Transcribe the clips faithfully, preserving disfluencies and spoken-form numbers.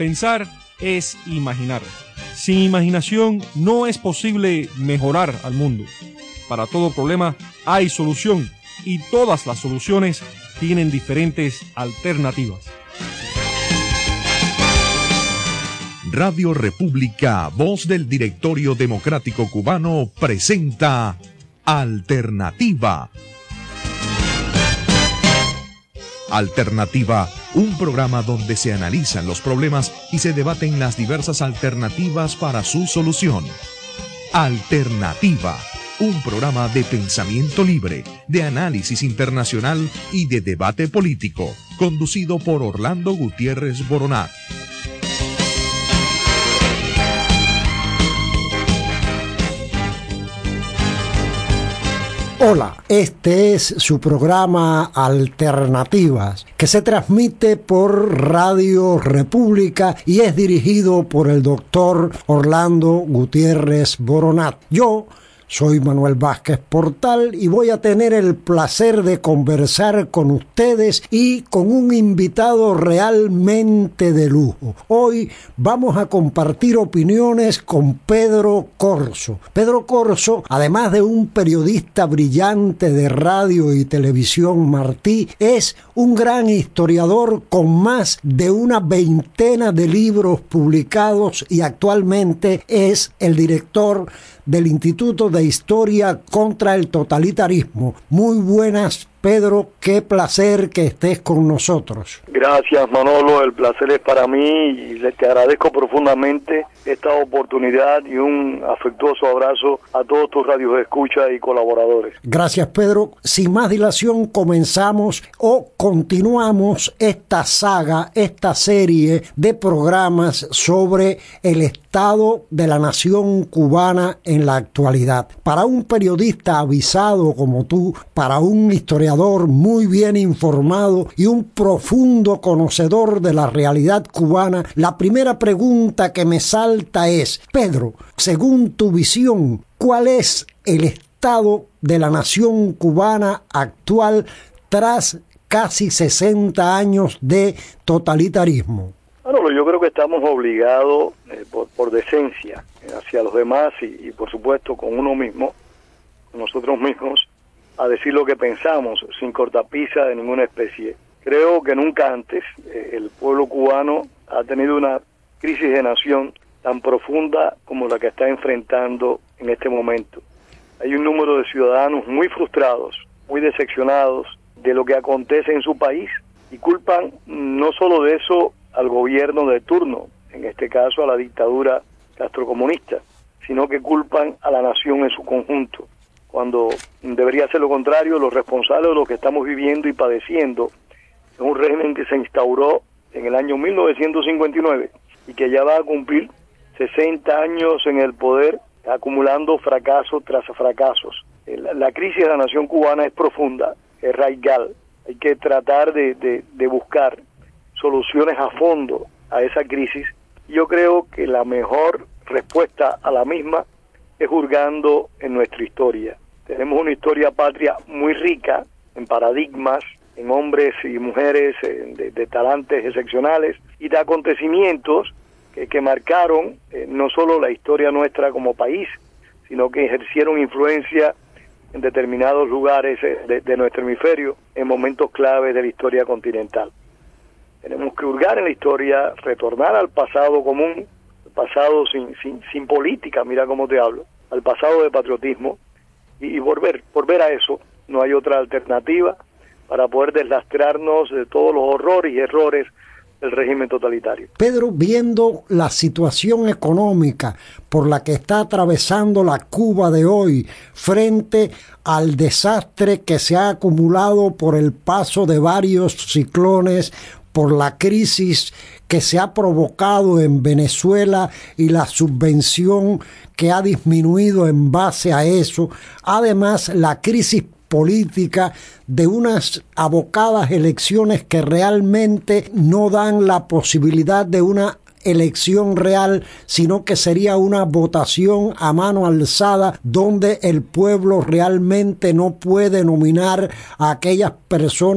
Pensar es imaginar. Sin imaginación no es posible mejorar al mundo. Para todo problema hay solución y todas las soluciones tienen diferentes alternativas. Radio República, voz del Directorio Democrático Cubano, presenta Alternativa. Alternativa, un programa donde se analizan los problemas y se debaten las diversas alternativas para su solución. Alternativa, un programa de pensamiento libre, de análisis internacional y de debate político, conducido por Orlando Gutiérrez Boronat. Hola, este es su programa Alternativas, que se transmite por Radio República y es dirigido por el doctor Orlando Gutiérrez Boronat. Yo soy Manuel Vázquez Portal y voy a tener el placer de conversar con ustedes y con un invitado realmente de lujo. Hoy vamos a compartir opiniones con Pedro Corso. Pedro Corso, además de un periodista brillante de radio y televisión Martí, es un gran historiador con más de una veintena de libros publicados y actualmente es el director del Instituto de Historia contra el Totalitarismo. Muy buenas, Pedro, qué placer que estés con nosotros. Gracias, Manolo, el placer es para mí y le te agradezco profundamente esta oportunidad y un afectuoso abrazo a todos tus radioescuchas y colaboradores. Gracias, Pedro. Sin más dilación, comenzamos o continuamos esta saga, esta serie de programas sobre el estado de la nación cubana en la actualidad. Para un periodista avisado como tú, para un historiador muy bien informado y un profundo conocedor de la realidad cubana, la primera pregunta que me salta es, Pedro, según tu visión, ¿cuál es el estado de la nación cubana actual tras casi sesenta años de totalitarismo? Bueno, yo creo que estamos obligados eh, por, por decencia eh, hacia los demás y, y por supuesto con uno mismo, con nosotros mismos, a decir lo que pensamos sin cortapisa de ninguna especie. Creo que nunca antes eh, el pueblo cubano ha tenido una crisis de nación tan profunda como la que está enfrentando en este momento. Hay un número de ciudadanos muy frustrados, muy decepcionados de lo que acontece en su país y culpan no solo de eso al gobierno de turno, en este caso a la dictadura castrocomunista, sino que culpan a la nación en su conjunto, cuando debería ser lo contrario. Los responsables de lo que estamos viviendo y padeciendo es un régimen que se instauró en el año mil novecientos cincuenta y nueve y que ya va a cumplir sesenta años en el poder, acumulando fracasos tras fracasos. La, la crisis de la nación cubana es profunda, es radical. Hay que tratar de, de, de buscar soluciones a fondo a esa crisis. Yo creo que la mejor respuesta a la misma es hurgando en nuestra historia. Tenemos una historia patria muy rica en paradigmas, en hombres y mujeres de, de talantes excepcionales y de acontecimientos que, que marcaron eh, no solo la historia nuestra como país, sino que ejercieron influencia en determinados lugares de, de nuestro hemisferio en momentos claves de la historia continental. Tenemos que hurgar en la historia, retornar al pasado común, al pasado sin, sin, sin política, mira cómo te hablo, al pasado de patriotismo, y, y volver, volver a eso. No hay otra alternativa para poder deslastrarnos de todos los horrores y errores del régimen totalitario. Pedro, viendo la situación económica por la que está atravesando la Cuba de hoy, frente al desastre que se ha acumulado por el paso de varios ciclones, por la crisis que se ha provocado en Venezuela y la subvención que ha disminuido en base a eso, además la crisis política de unas abocadas elecciones que realmente no dan la posibilidad de una elección real, sino que sería una votación a mano alzada donde el pueblo realmente no puede nominar a aquellas personas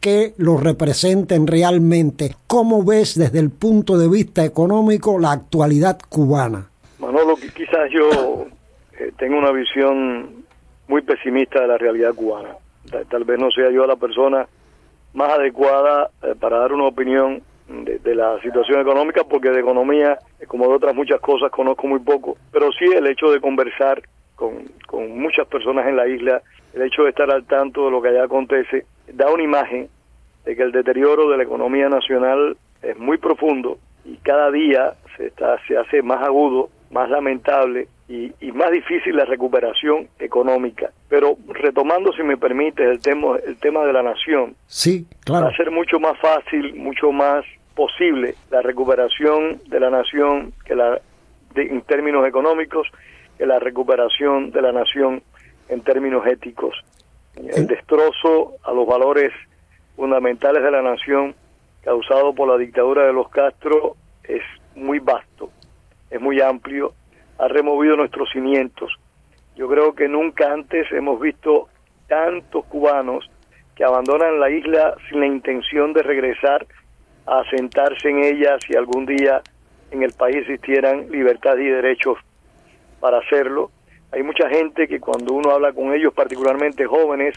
que lo representen realmente. ¿Cómo ves desde el punto de vista económico la actualidad cubana? Manolo, quizás yo eh, tengo una visión muy pesimista de la realidad cubana. Tal, tal vez no sea yo la persona más adecuada eh, para dar una opinión de, de la situación económica, porque de economía, eh, como de otras muchas cosas, conozco muy poco. Pero sí el hecho de conversar con, con muchas personas en la isla, el hecho de estar al tanto de lo que allá acontece, da una imagen de que el deterioro de la economía nacional es muy profundo y cada día se, está, se hace más agudo, más lamentable y, y más difícil la recuperación económica. Pero retomando, si me permite, el tema, el tema de la nación, sí, claro, va a ser mucho más fácil, mucho más posible la recuperación de la nación que la de, en términos económicos, que la recuperación de la nación en términos éticos. El destrozo a los valores fundamentales de la nación causado por la dictadura de los Castro es muy vasto, es muy amplio, ha removido nuestros cimientos. Yo creo que nunca antes hemos visto tantos cubanos que abandonan la isla sin la intención de regresar a asentarse en ella si algún día en el país existieran libertad y derechos para hacerlo. Hay mucha gente que cuando uno habla con ellos, particularmente jóvenes,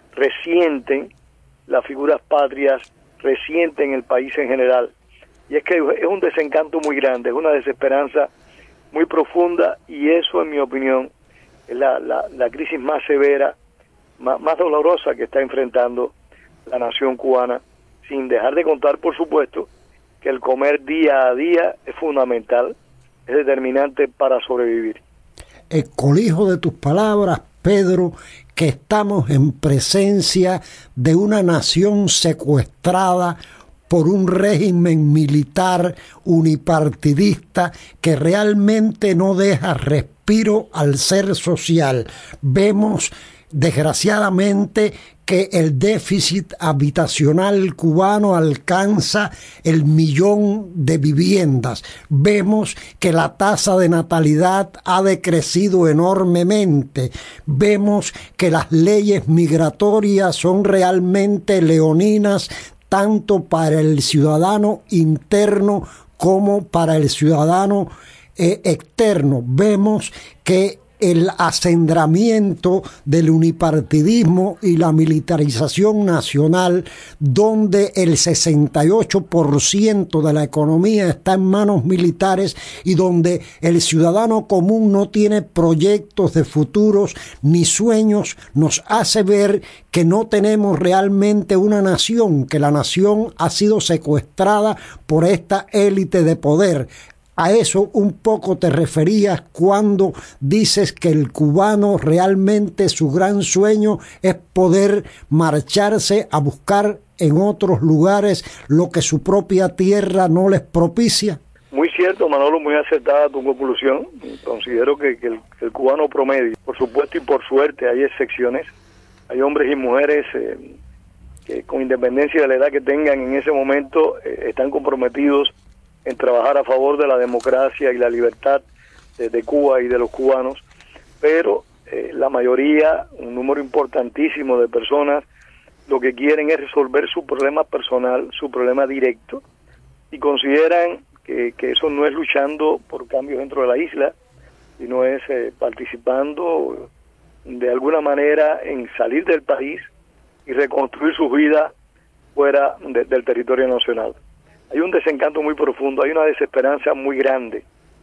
resienten las figuras patrias, resienten el país en general. Y es que es un desencanto muy grande, es una desesperanza muy profunda, y eso, en mi opinión, es la, la, la crisis más severa, más, más dolorosa que está enfrentando la nación cubana, sin dejar de contar, por supuesto, que el comer día a día es fundamental, es determinante para sobrevivir. Eh, colijo de tus palabras, Pedro, que estamos en presencia de una nación secuestrada por un régimen militar unipartidista que realmente no deja respiro al ser social. Vemos, desgraciadamente, que el déficit habitacional cubano alcanza el millón de viviendas. Vemos que la tasa de natalidad ha decrecido enormemente. Vemos que las leyes migratorias son realmente leoninas, tanto para el ciudadano interno como para el ciudadano eh, externo. Vemos que el acendramiento del unipartidismo y la militarización nacional, donde el sesenta y ocho por ciento de la economía está en manos militares y donde el ciudadano común no tiene proyectos de futuros ni sueños, nos hace ver que no tenemos realmente una nación, que la nación ha sido secuestrada por esta élite de poder. A eso un poco te referías cuando dices que el cubano realmente su gran sueño es poder marcharse a buscar en otros lugares lo que su propia tierra no les propicia. Muy cierto, Manolo, muy acertada tu conclusión. Considero que, que, el, que el cubano promedio, por supuesto y por suerte, hay excepciones. Hay hombres y mujeres eh, que con independencia de la edad que tengan en ese momento eh, están comprometidos en trabajar a favor de la democracia y la libertad de, de Cuba y de los cubanos, pero eh, la mayoría, un número importantísimo de personas, lo que quieren es resolver su problema personal, su problema directo, y consideran que, que eso no es luchando por cambios dentro de la isla, sino es eh, participando de alguna manera en salir del país y reconstruir sus vidas fuera de, del territorio nacional. Hay un desencanto muy profundo, hay una desesperanza muy grande.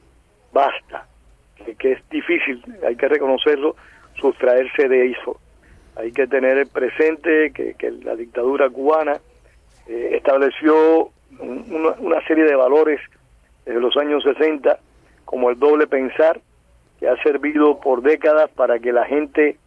Basta, que, que es difícil, hay que reconocerlo, sustraerse de eso. Hay que tener presente que, que la dictadura cubana eh, estableció un, una, una serie de valores desde los años sesenta, como el doble pensar, que ha servido por décadas para que la gente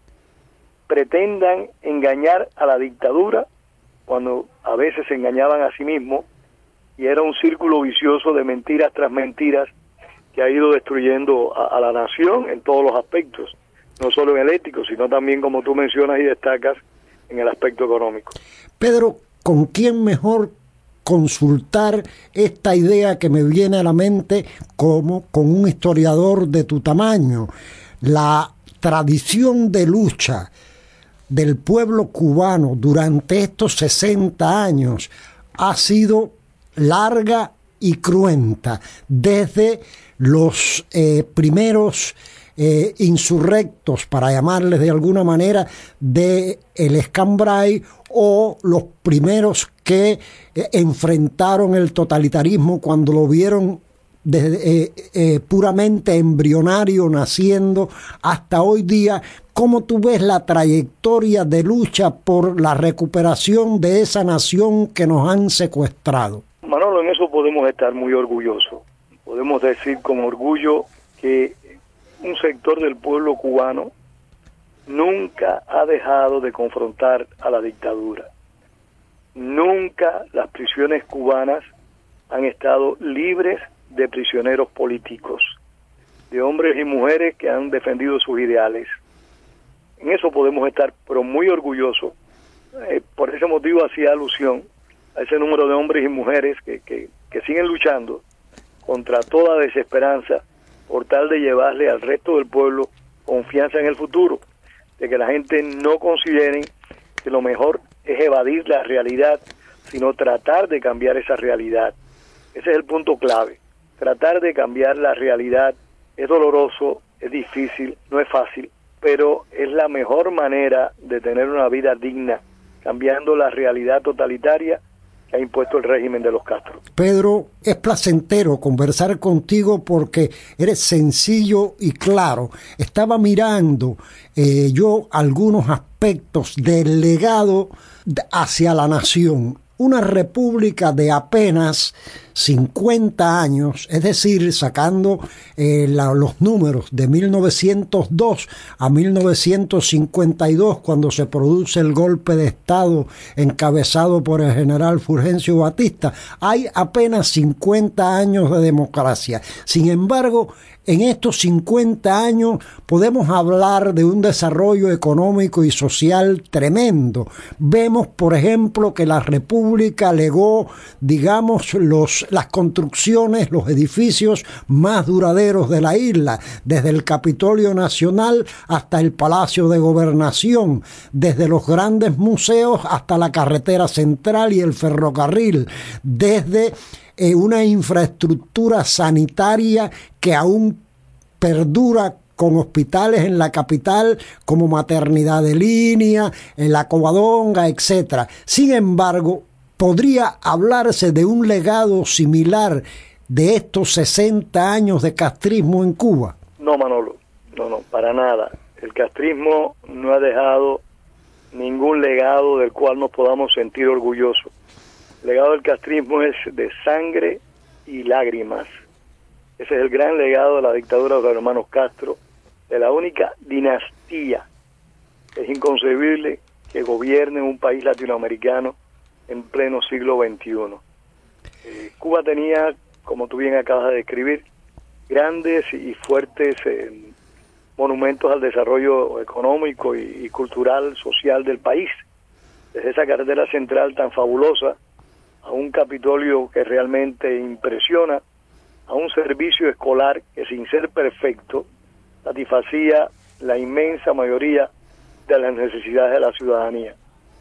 pretendan engañar a la dictadura cuando a veces se engañaban a sí mismos, y era un círculo vicioso de mentiras tras mentiras que ha ido destruyendo a, a la nación en todos los aspectos, no solo en el ético, sino también, como tú mencionas y destacas, en el aspecto económico. Pedro, ¿con quién mejor consultar esta idea que me viene a la mente como con un historiador de tu tamaño? La tradición de lucha del pueblo cubano durante estos sesenta años ha sido larga y cruenta, desde los eh, primeros eh, insurrectos, para llamarles de alguna manera, de el Escambray, o los primeros que eh, enfrentaron el totalitarismo cuando lo vieron desde, eh, eh, puramente embrionario, naciendo, hasta hoy día. ¿Cómo tú ves la trayectoria de lucha por la recuperación de esa nación que nos han secuestrado? Manolo, en eso podemos estar muy orgullosos. Podemos decir con orgullo que un sector del pueblo cubano nunca ha dejado de confrontar a la dictadura. Nunca las prisiones cubanas han estado libres de prisioneros políticos, de hombres y mujeres que han defendido sus ideales. En eso podemos estar, pero muy orgullosos. Eh, por ese motivo hacía alusión a ese número de hombres y mujeres que, que, que siguen luchando contra toda desesperanza por tal de llevarle al resto del pueblo confianza en el futuro, de que la gente no consideren que lo mejor es evadir la realidad, sino tratar de cambiar esa realidad. Ese es el punto clave. Tratar de cambiar la realidad es doloroso, es difícil, no es fácil, pero es la mejor manera de tener una vida digna, cambiando la realidad totalitaria que ha impuesto el régimen de los Castro. Pedro, es placentero conversar contigo porque eres sencillo y claro. Estaba mirando eh, yo algunos aspectos del legado hacia la nación. Una república de apenas cincuenta años, es decir, sacando eh, la, los números de mil novecientos dos a mil novecientos cincuenta y dos, cuando se produce el golpe de Estado encabezado por el general Fulgencio Batista, hay apenas cincuenta años de democracia. Sin embargo, en estos cincuenta años podemos hablar de un desarrollo económico y social tremendo. Vemos, por ejemplo, que la República legó, digamos, los, las construcciones, los edificios más duraderos de la isla, desde el Capitolio Nacional hasta el Palacio de Gobernación, desde los grandes museos hasta la carretera central y el ferrocarril, desde Eh, una infraestructura sanitaria que aún perdura, con hospitales en la capital como Maternidad de Línea, en la Covadonga, etcétera. Sin embargo, ¿podría hablarse de un legado similar de estos sesenta años de castrismo en Cuba? No, Manolo, no, no, para nada. El castrismo no ha dejado ningún legado del cual nos podamos sentir orgullosos. El legado del castrismo es de sangre y lágrimas. Ese es el gran legado de la dictadura de los hermanos Castro, de la única dinastía. Es inconcebible que gobierne un país latinoamericano en pleno siglo veintiuno. Eh, Cuba tenía, como tú bien acabas de describir, grandes y fuertes eh, monumentos al desarrollo económico y, y cultural, social del país. Desde esa carretera central tan fabulosa, a un Capitolio que realmente impresiona, a un servicio escolar que, sin ser perfecto, satisfacía la inmensa mayoría de las necesidades de la ciudadanía.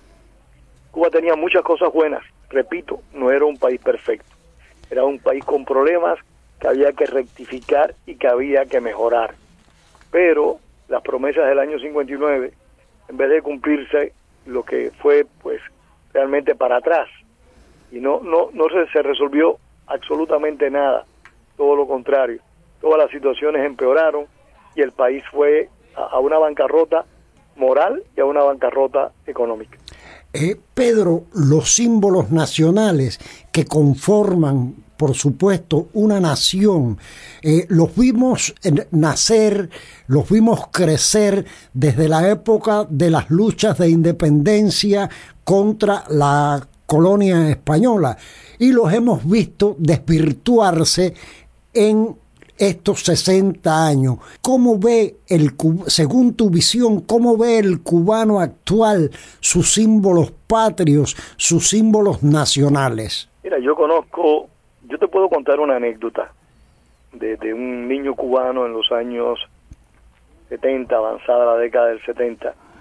Cuba tenía muchas cosas buenas, repito, no era un país perfecto, era un país con problemas que había que rectificar y que había que mejorar. Pero las promesas del año cincuenta y nueve, en vez de cumplirse, lo que fue pues realmente para atrás, y no no no se, se resolvió absolutamente nada, todo lo contrario, todas las situaciones empeoraron y el país fue a, a una bancarrota moral y a una bancarrota económica. Eh, Pedro, los símbolos nacionales que conforman, por supuesto, una nación, eh, los vimos nacer, los vimos crecer desde la época de las luchas de independencia contra la colonia española, y los hemos visto desvirtuarse en estos sesenta años. ¿Cómo ve, el según tu visión, cómo ve el cubano actual sus símbolos patrios, sus símbolos nacionales? Mira, yo conozco, yo te puedo contar una anécdota de, de un niño cubano en los años setenta, avanzada la década del setenta,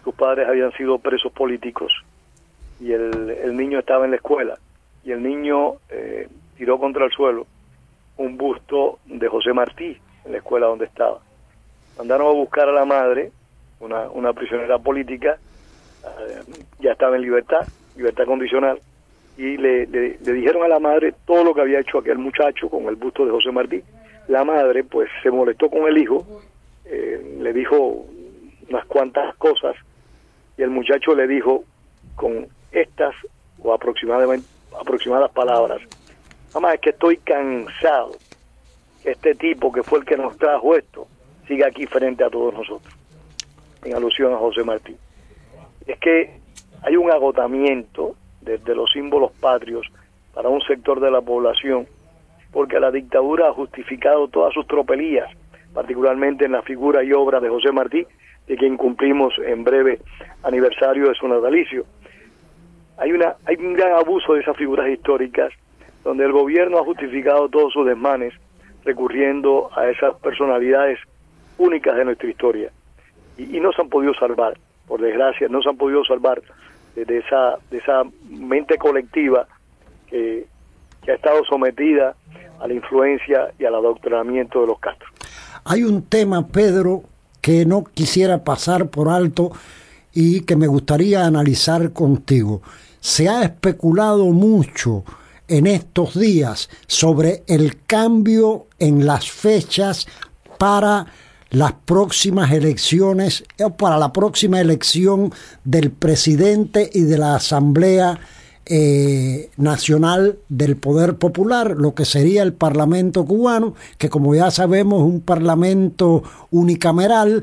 sus padres habían sido presos políticos y el, el niño estaba en la escuela y el niño eh, tiró contra el suelo un busto de José Martí en la escuela donde estaba. Mandaron a buscar a la madre, una, una prisionera política, eh, ya estaba en libertad, libertad condicional, y le, le, le dijeron a la madre todo lo que había hecho aquel muchacho con el busto de José Martí. La madre pues se molestó con el hijo, eh, le dijo unas cuantas cosas y el muchacho le dijo con estas o aproximadamente aproximadas palabras: mamá, es que estoy cansado que este tipo que fue el que nos trajo esto siga aquí frente a todos nosotros, en alusión a José Martí. Es que hay un agotamiento de, de los símbolos patrios para un sector de la población, porque la dictadura ha justificado todas sus tropelías, particularmente en la figura y obra de José Martí, de quien cumplimos en breve aniversario de su natalicio. Hay una hay un gran abuso de esas figuras históricas, donde el gobierno ha justificado todos sus desmanes recurriendo a esas personalidades únicas de nuestra historia, y, y no se han podido salvar, por desgracia, no se han podido salvar de, de esa de esa mente colectiva que, que ha estado sometida a la influencia y al adoctrinamiento de los Castro. Hay un tema, Pedro, que no quisiera pasar por alto y que me gustaría analizar contigo. Se ha especulado mucho en estos días sobre el cambio en las fechas para las próximas elecciones, o para la próxima elección del presidente y de la Asamblea eh, Nacional del Poder Popular, lo que sería el Parlamento cubano, que como ya sabemos es un parlamento unicameral,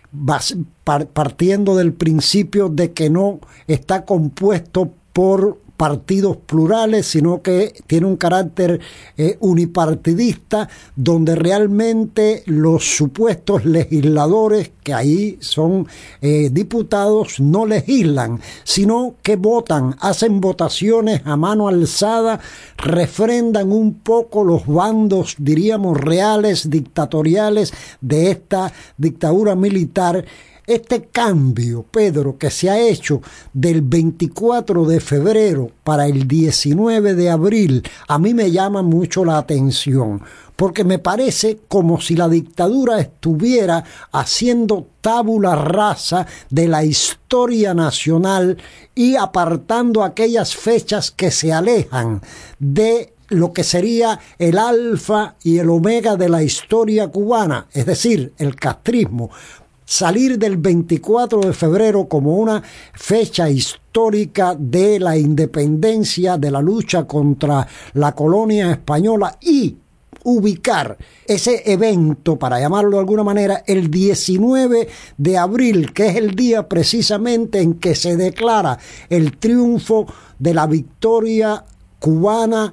partiendo del principio de que no está compuesto por partidos plurales, sino que tiene un carácter eh, unipartidista, donde realmente los supuestos legisladores, que ahí son eh, diputados, no legislan, sino que votan, hacen votaciones a mano alzada, refrendan un poco los bandos, diríamos, reales, dictatoriales de esta dictadura militar. Este cambio, Pedro, que se ha hecho del veinticuatro de febrero para el diecinueve de abril, a mí me llama mucho la atención, porque me parece como si la dictadura estuviera haciendo tabula rasa de la historia nacional y apartando aquellas fechas que se alejan de lo que sería el alfa y el omega de la historia cubana, es decir, el castrismo. Salir del veinticuatro de febrero como una fecha histórica de la independencia, de la lucha contra la colonia española, y ubicar ese evento, para llamarlo de alguna manera, el diecinueve de abril, que es el día precisamente en que se declara el triunfo de la victoria cubana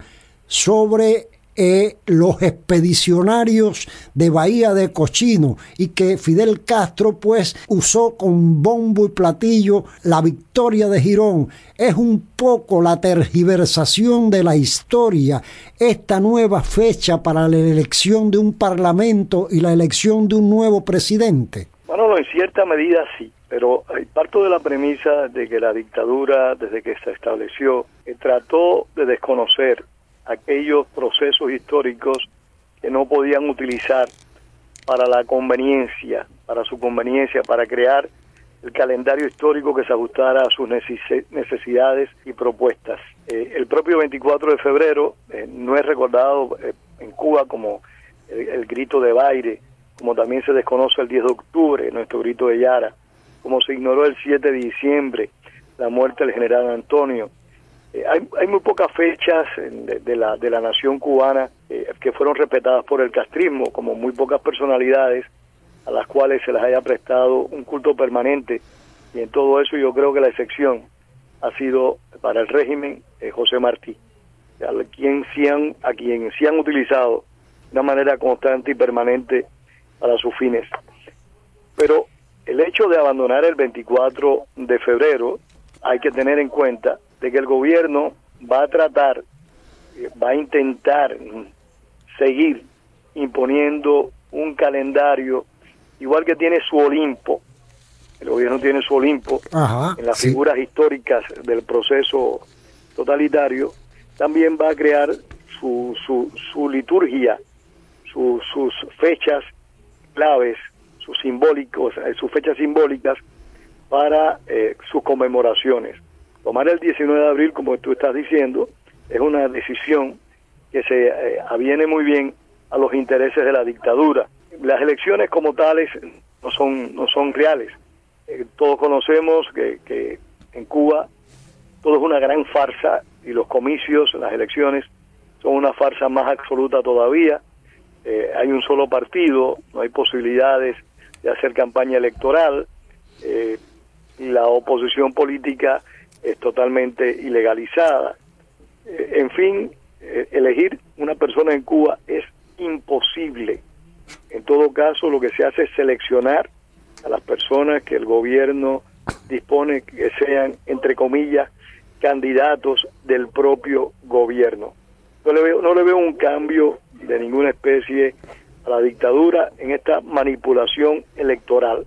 sobre Eh, los expedicionarios de Bahía de Cochino, y que Fidel Castro pues usó con bombo y platillo la victoria de Girón. Es un poco la tergiversación de la historia esta nueva fecha para la elección de un parlamento y la elección de un nuevo presidente. Bueno, en cierta medida sí, pero parto de la premisa de que la dictadura, desde que se estableció, eh, trató de desconocer aquellos procesos históricos que no podían utilizar para la conveniencia, para su conveniencia, para crear el calendario histórico que se ajustara a sus necesidades y propuestas. Eh, el propio veinticuatro de febrero eh, no es recordado eh, en Cuba como el, el grito de Baire, como también se desconoce el diez de octubre, nuestro grito de Yara, como se ignoró el siete de diciembre, la muerte del general Antonio. Eh, hay, hay muy pocas fechas de, de, la, de la nación cubana eh, que fueron respetadas por el castrismo, como muy pocas personalidades a las cuales se les haya prestado un culto permanente, y en todo eso yo creo que la excepción ha sido para el régimen eh, José Martí, a quien, sí han, a quien sí han utilizado de una manera constante y permanente para sus fines. Pero el hecho de abandonar el veinticuatro de febrero, hay que tener en cuenta de que el gobierno va a tratar, va a intentar seguir imponiendo un calendario, igual que tiene su Olimpo, el gobierno tiene su Olimpo Ajá, en las sí. figuras históricas del proceso totalitario, también va a crear su, su, su liturgia, su, sus fechas claves, sus simbólicos, eh, sus fechas simbólicas para eh, sus conmemoraciones. Tomar el diecinueve de abril, como tú estás diciendo, es una decisión que se eh, aviene muy bien a los intereses de la dictadura. Las elecciones como tales no son no son reales. Eh, todos conocemos que, que en Cuba todo es una gran farsa y los comicios, las elecciones, son una farsa más absoluta todavía. Eh, hay un solo partido, no hay posibilidades de hacer campaña electoral, eh, y la oposición política es totalmente ilegalizada. Eh, en fin, eh, elegir una persona en Cuba es imposible. En todo caso, lo que se hace es seleccionar a las personas que el gobierno dispone que sean, entre comillas, candidatos del propio gobierno. No le veo, no le veo un cambio de ninguna especie a la dictadura en esta manipulación electoral.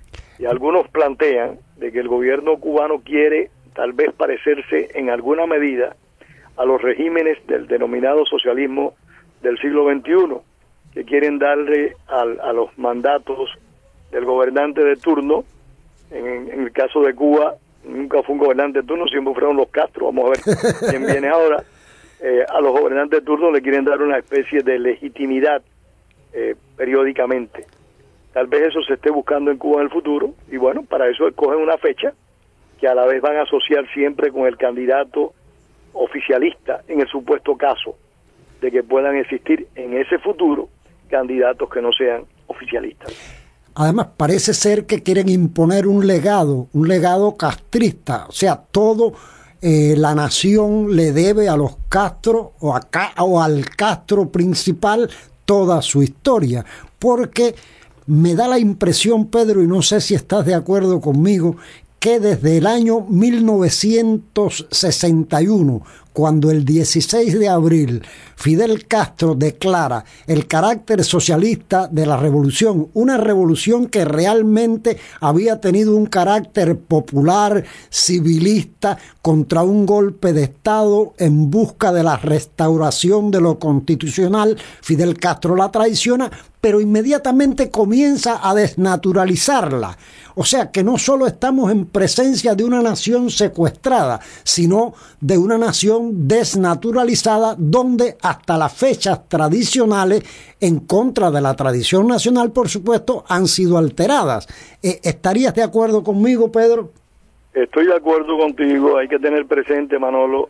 Y algunos plantean de que el gobierno cubano quiere tal vez parecerse en alguna medida a los regímenes del denominado socialismo del siglo veintiuno, que quieren darle al, a los mandatos del gobernante de turno. En, en el caso de Cuba, nunca fue un gobernante de turno, siempre fueron los Castro. Vamos a ver quién viene ahora. Eh, a los gobernantes de turno le quieren dar una especie de legitimidad eh, periódicamente. Tal vez eso se esté buscando en Cuba en el futuro, y bueno, para eso escogen una fecha que a la vez van a asociar siempre con el candidato oficialista, en el supuesto caso de que puedan existir en ese futuro candidatos que no sean oficialistas. Además, parece ser que quieren imponer un legado, un legado castrista, o sea, todo eh, la nación le debe a los Castro o, a, o al Castro principal toda su historia, porque me da la impresión, Pedro, y no sé si estás de acuerdo conmigo, que desde el año mil novecientos sesenta y uno, cuando el dieciséis de abril Fidel Castro declara el carácter socialista de la revolución, una revolución que realmente había tenido un carácter popular, civilista, contra un golpe de Estado en busca de la restauración de lo constitucional, Fidel Castro la traiciona, pero inmediatamente comienza a desnaturalizarla. O sea que no solo estamos en presencia de una nación secuestrada, sino de una nación desnaturalizada, donde hasta las fechas tradicionales, en contra de la tradición nacional, por supuesto, han sido alteradas. Eh, ¿Estarías de acuerdo conmigo, Pedro? Estoy de acuerdo contigo. Hay que tener presente, Manolo,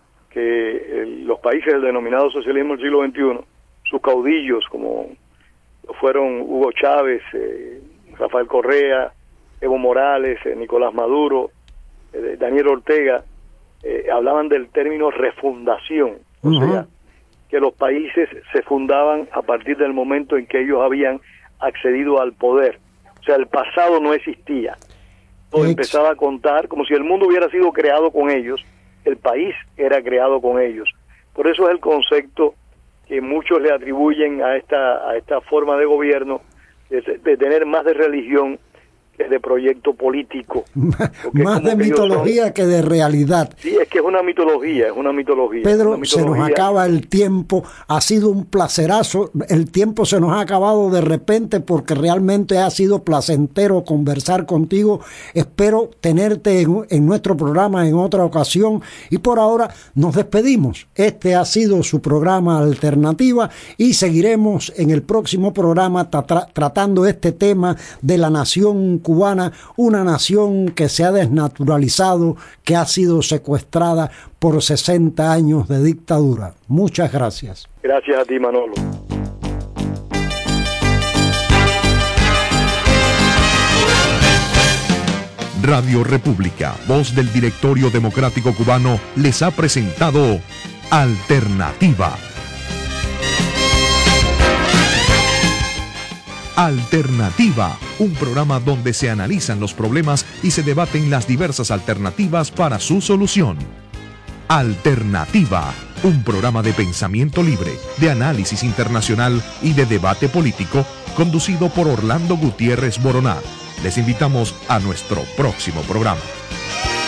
que el, los países del denominado socialismo del siglo veintiuno, sus caudillos, como fueron Hugo Chávez, eh, Rafael Correa, Evo Morales, eh, Nicolás Maduro, eh, Daniel Ortega, eh, hablaban del término refundación, o uh-huh. sea, que los países se fundaban a partir del momento en que ellos habían accedido al poder. O sea, el pasado no existía. Todo Ex. empezaba a contar como si el mundo hubiera sido creado con ellos, el país era creado con ellos. Por eso es el concepto que muchos le atribuyen a esta a esta forma de gobierno, de, de tener más de religión que de proyecto político. Más de mitología son, que de realidad. Sí, es que es una mitología, es una mitología. Pedro, una mitología. Se nos acaba el tiempo, ha sido un placerazo, el tiempo se nos ha acabado de repente porque realmente ha sido placentero conversar contigo. Espero tenerte en, en nuestro programa en otra ocasión y por ahora nos despedimos. Este ha sido su programa Alternativa y seguiremos en el próximo programa tra- tratando este tema de la nación cubana, una nación que se ha desnaturalizado, que ha sido secuestrada por sesenta años de dictadura. Muchas gracias. Gracias a ti, Manolo. Radio República, voz del Directorio Democrático Cubano, les ha presentado Alternativa. Alternativa, un programa donde se analizan los problemas y se debaten las diversas alternativas para su solución. Alternativa, un programa de pensamiento libre, de análisis internacional y de debate político, conducido por Orlando Gutiérrez Boroná. Les invitamos a nuestro próximo programa.